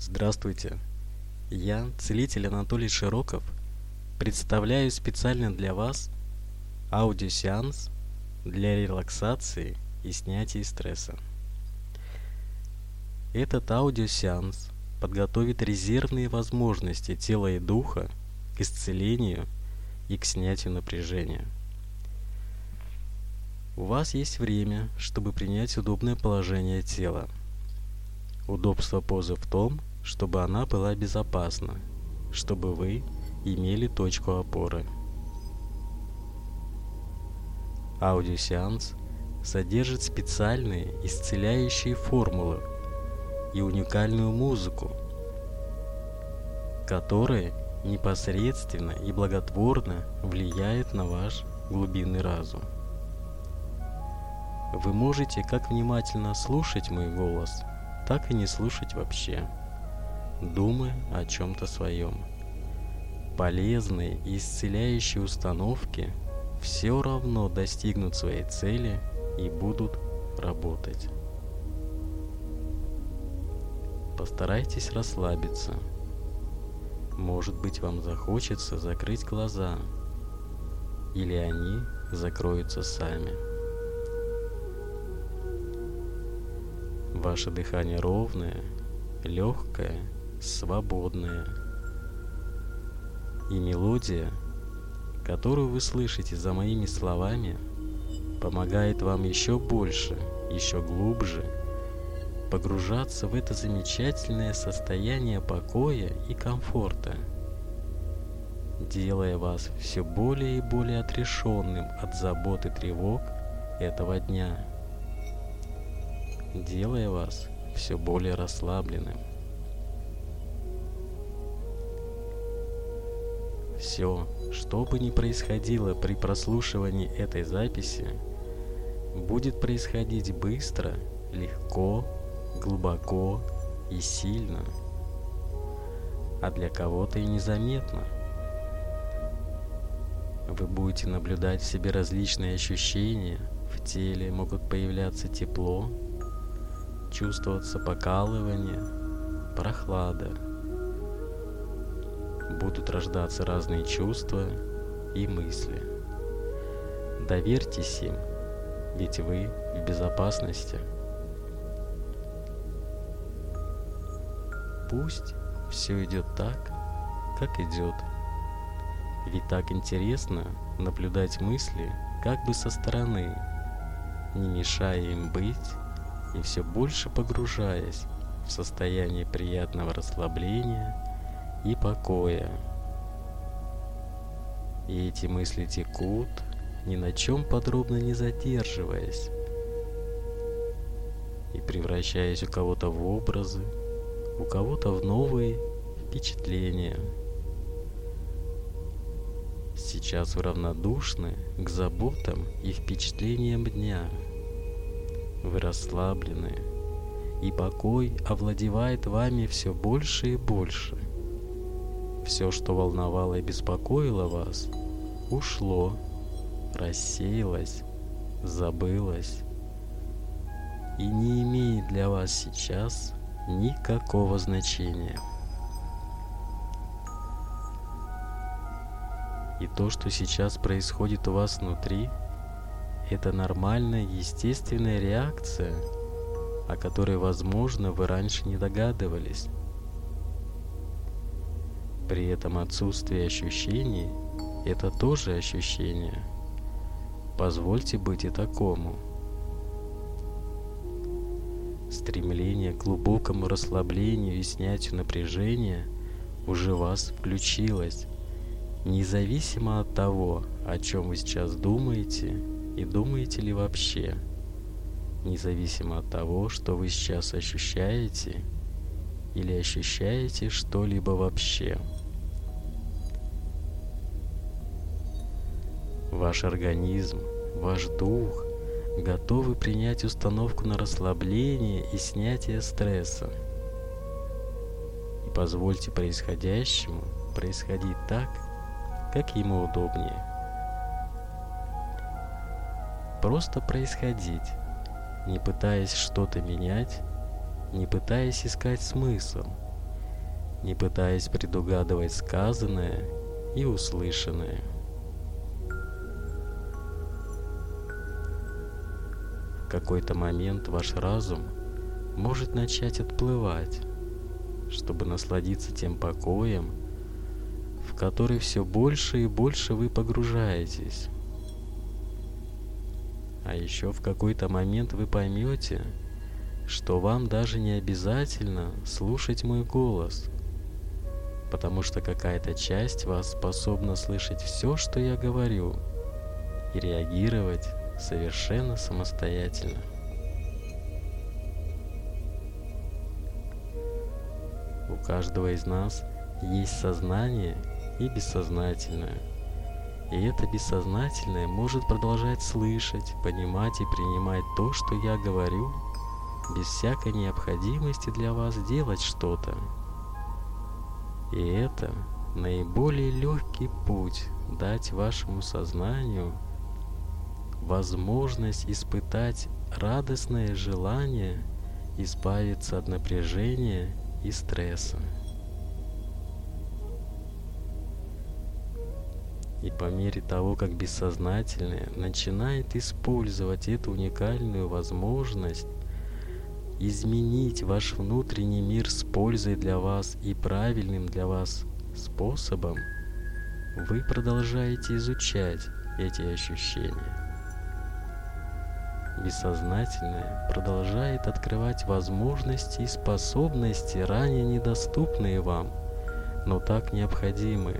Здравствуйте, я, целитель Анатолий Широков, представляю специально для вас аудиосеанс для релаксации и снятия стресса. Этот аудиосеанс подготовит резервные возможности тела и духа к исцелению и к снятию напряжения. У вас есть время, чтобы принять удобное положение тела. Удобство позы в том, чтобы она была безопасна, чтобы вы имели точку опоры. Аудиосеанс содержит специальные исцеляющие формулы и уникальную музыку, которая непосредственно и благотворно влияет на ваш глубинный разум. Вы можете как внимательно слушать мой голос, так и не слушать вообще, думая о чем-то своем. Полезные и исцеляющие установки все равно достигнут своей цели и будут работать. Постарайтесь расслабиться. Может быть, вам захочется закрыть глаза, или они закроются сами. Ваше дыхание ровное, легкое, свободное. И мелодия, которую вы слышите за моими словами, помогает вам еще больше, еще глубже погружаться в это замечательное состояние покоя и комфорта, делая вас все более и более отрешенным от забот и тревог этого дня, делая вас все более расслабленным. Все, что бы ни происходило при прослушивании этой записи, будет происходить быстро, легко, глубоко и сильно, а для кого-то и незаметно. Вы будете наблюдать в себе различные ощущения, в теле могут появляться тепло, чувствоваться покалывание, прохлада. Будут рождаться разные чувства и мысли. Доверьтесь им, ведь вы в безопасности. Пусть все идет так, как идет. Ведь так интересно наблюдать мысли как бы со стороны, не мешая им быть и все больше погружаясь в состояние приятного расслабления и покоя. И эти мысли текут, ни на чем подробно не задерживаясь, и превращаясь у кого-то в образы, у кого-то в новые впечатления. Сейчас вы равнодушны к заботам и впечатлениям дня. Вы расслаблены, и покой овладевает вами все больше и больше. Все, что волновало и беспокоило вас, ушло, рассеялось, забылось и не имеет для вас сейчас никакого значения. И то, что сейчас происходит у вас внутри, это нормальная, естественная реакция, о которой, возможно, вы раньше не догадывались. При этом отсутствие ощущений – это тоже ощущение. Позвольте быть и такому. Стремление к глубокому расслаблению и снятию напряжения уже в вас включилось, независимо от того, о чем вы сейчас думаете и думаете ли вообще, независимо от того, что вы сейчас ощущаете или ощущаете что-либо вообще. Ваш организм, ваш дух готовы принять установку на расслабление и снятие стресса. И позвольте происходящему происходить так, как ему удобнее. Просто происходить, не пытаясь что-то менять, не пытаясь искать смысл, не пытаясь предугадывать сказанное и услышанное. В какой-то момент ваш разум может начать отплывать, чтобы насладиться тем покоем, в который все больше и больше вы погружаетесь. А еще в какой-то момент вы поймете, что вам даже не обязательно слушать мой голос, потому что какая-то часть вас способна слышать все, что я говорю, и реагировать совершенно самостоятельно. У каждого из нас есть сознание и бессознательное. И это бессознательное может продолжать слышать, понимать и принимать то, что я говорю, без всякой необходимости для вас делать что-то. И это наиболее легкий путь дать вашему сознанию возможность испытать радостное желание избавиться от напряжения и стресса. И по мере того, как бессознательное начинает использовать эту уникальную возможность изменить ваш внутренний мир с пользой для вас и правильным для вас способом, вы продолжаете изучать эти ощущения. Бессознательное продолжает открывать возможности и способности, ранее недоступные вам, но так необходимые.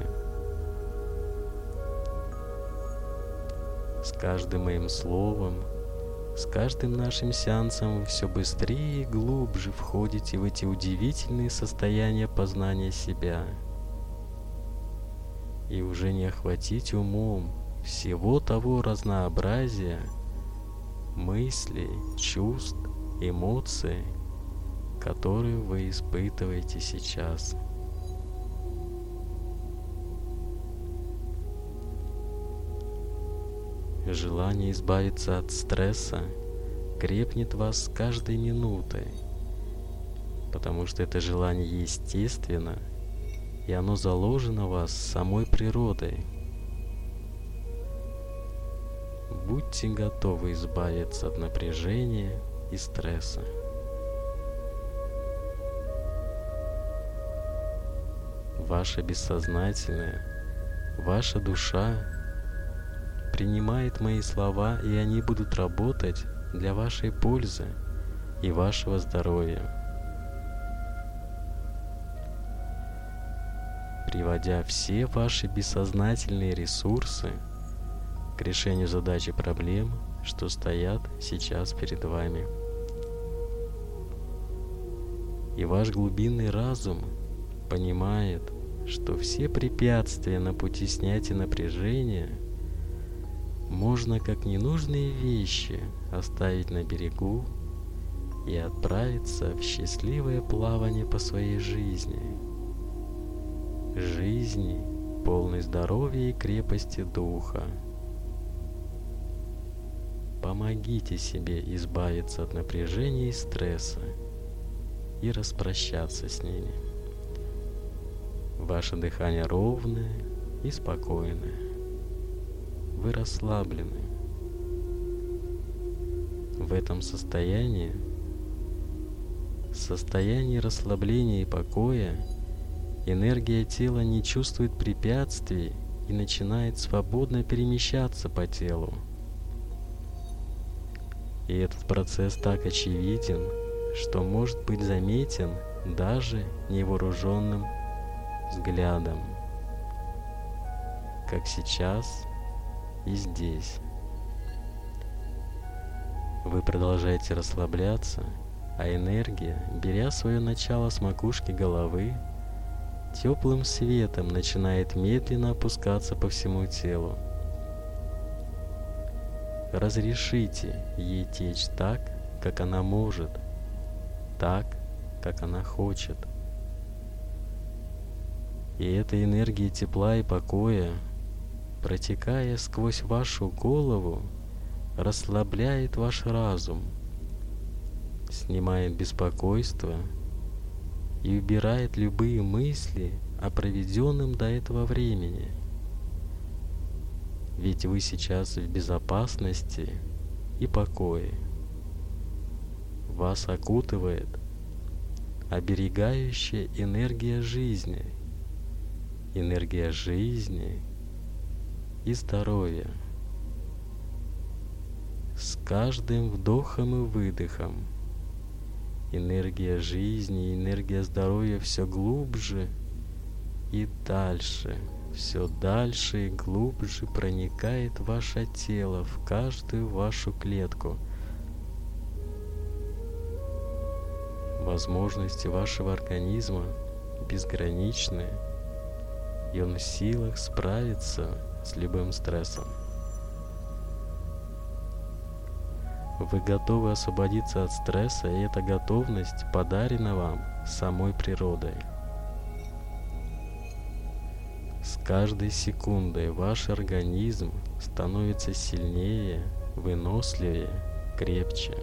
С каждым моим словом, с каждым нашим сеансом вы все быстрее и глубже входите в эти удивительные состояния познания себя. И уже не охватить умом всего того разнообразия мыслей, чувств, эмоций, которые вы испытываете сейчас. Желание избавиться от стресса крепнет в вас с каждой минутой, потому что это желание естественно, и оно заложено в вас самой природой. Будьте готовы избавиться от напряжения и стресса. Ваше бессознательное, ваша душа принимает мои слова, и они будут работать для вашей пользы и вашего здоровья. Приводя все ваши бессознательные ресурсы к решению задач и проблем, что стоят сейчас перед вами. И ваш глубинный разум понимает, что все препятствия на пути снятия напряжения можно как ненужные вещи оставить на берегу и отправиться в счастливое плавание по своей жизни. Жизни, полной здоровья и крепости духа. Помогите себе избавиться от напряжения и стресса и распрощаться с ними. Ваше дыхание ровное и спокойное. Вы расслаблены. В этом состоянии расслабления и покоя, энергия тела не чувствует препятствий и начинает свободно перемещаться по телу. И этот процесс так очевиден, что может быть заметен даже невооруженным взглядом, как сейчас и здесь. Вы продолжаете расслабляться, а энергия, беря свое начало с макушки головы, теплым светом начинает медленно опускаться по всему телу. Разрешите ей течь так, как она может, так, как она хочет. И эта энергия тепла и покоя, протекая сквозь вашу голову, расслабляет ваш разум, снимает беспокойство и убирает любые мысли о проведенном до этого времени. Ведь вы сейчас в безопасности и покое. Вас окутывает оберегающая энергия жизни и здоровья. С каждым вдохом и выдохом энергия жизни и энергия здоровья все глубже и дальше, все дальше и глубже проникает в ваше тело, в каждую вашу клетку. Возможности вашего организма безграничны, и он в силах справиться с любым стрессом. Вы готовы освободиться от стресса, и эта готовность подарена вам самой природой. С каждой секундой ваш организм становится сильнее, выносливее, крепче.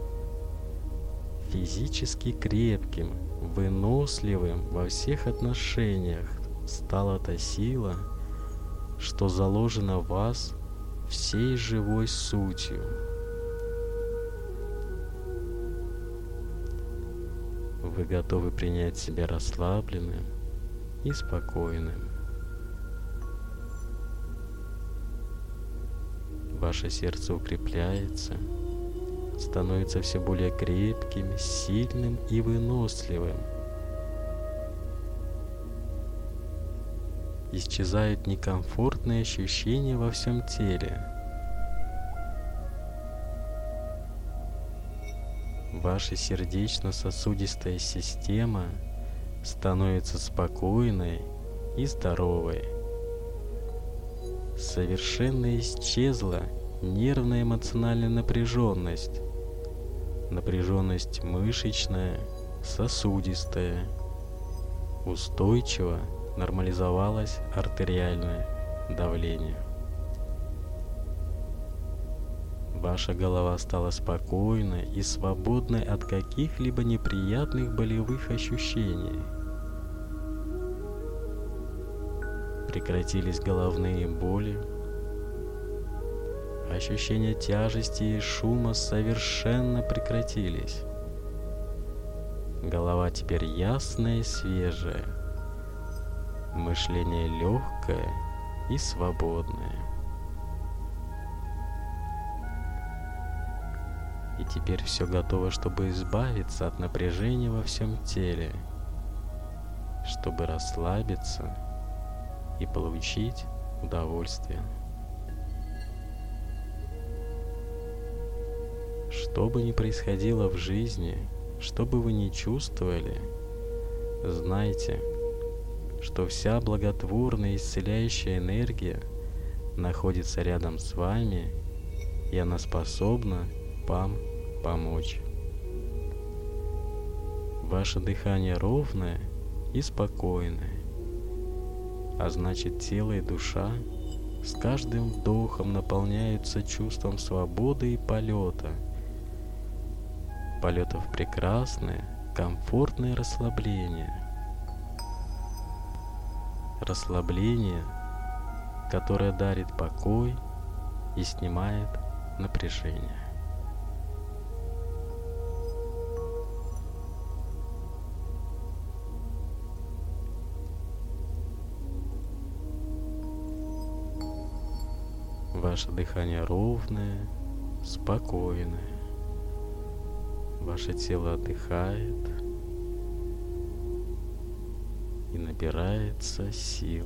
Физически крепким, выносливым во всех отношениях стала та сила, что заложена в вас всей живой сутью. Вы готовы принять себя расслабленным и спокойным. Ваше сердце укрепляется, становится все более крепким, сильным и выносливым. Исчезают некомфортные ощущения во всем теле. Ваша сердечно-сосудистая система становится спокойной и здоровой. Совершенно исчезла нервная эмоциональная напряженность, напряженность мышечная, сосудистая. Устойчиво нормализовалось артериальное давление. Ваша голова стала спокойной и свободной от каких-либо неприятных болевых ощущений. Прекратились головные боли. Ощущения тяжести и шума совершенно прекратились. Голова теперь ясная и свежая. Мышление легкое и свободное. И теперь все готово, чтобы избавиться от напряжения во всем теле, чтобы расслабиться и получить удовольствие. Что бы ни происходило в жизни, что бы вы ни чувствовали, знайте, что вся благотворная исцеляющая энергия находится рядом с вами, и она способна вам помочь. Ваше дыхание ровное и спокойное, а значит, тело и душа с каждым вдохом наполняются чувством свободы и полета. Полета в прекрасное, комфортное расслабление. Расслабление, которое дарит покой и снимает напряжение. Ваше дыхание ровное, спокойное. Ваше тело отдыхает и набирается сил.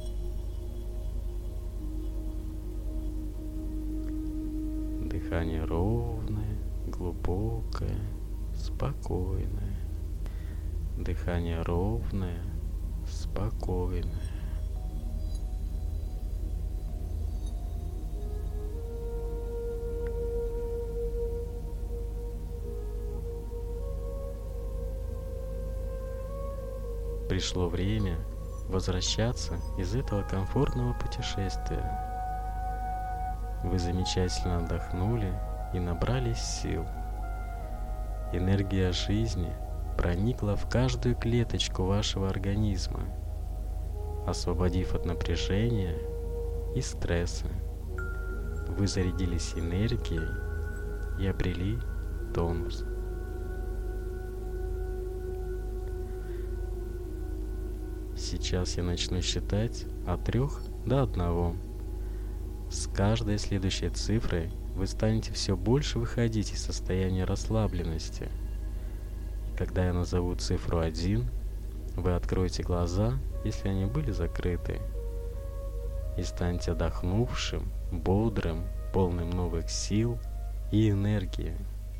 Дыхание ровное, глубокое, спокойное. Дыхание ровное, спокойное. Пришло время возвращаться из этого комфортного путешествия. Вы замечательно отдохнули и набрались сил. Энергия жизни проникла в каждую клеточку вашего организма, освободив от напряжения и стресса. Вы зарядились энергией и обрели тонус. Сейчас я начну считать от 3 до 1. С каждой следующей цифрой вы станете все больше выходить из состояния расслабленности. И когда я назову цифру 1, вы откроете глаза, если они были закрыты, и станете отдохнувшим, бодрым, полным новых сил и энергии.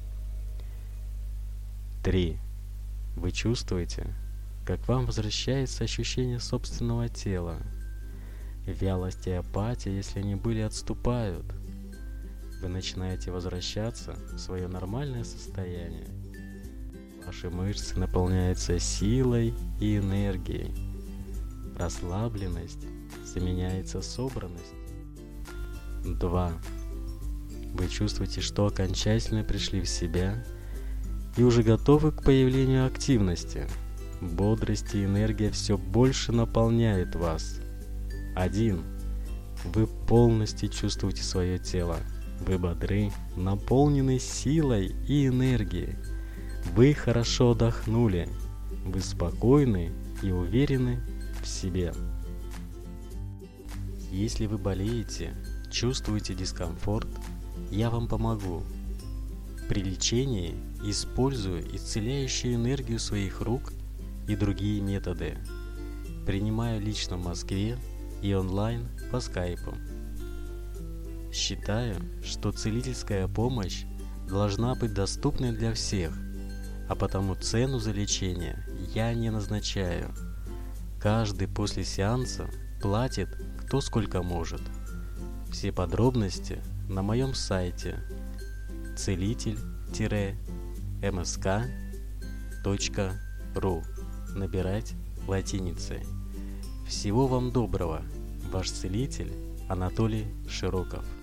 3. Вы чувствуете, как вам возвращается ощущение собственного тела. Вялость и апатия, если они были, отступают. Вы начинаете возвращаться в свое нормальное состояние. Ваши мышцы наполняются силой и энергией. Расслабленность заменяется собранностью. 2. Вы чувствуете, что окончательно пришли в себя и уже готовы к появлению активности. Бодрость и энергия все больше наполняют вас. 1. Вы полностью чувствуете свое тело. Вы бодры, наполнены силой и энергией. Вы хорошо отдохнули. Вы спокойны и уверены в себе. Если вы болеете, чувствуете дискомфорт, я вам помогу. При лечении использую исцеляющую энергию своих рук и другие методы. Принимаю лично в Москве и онлайн по скайпу. Считаю, что целительская помощь должна быть доступной для всех, а потому цену за лечение я не назначаю. Каждый после сеанса платит кто сколько может. Все подробности на моем сайте целитель-msk.ru. Набирать латиницей. Всего вам доброго. Ваш целитель Анатолий Широков.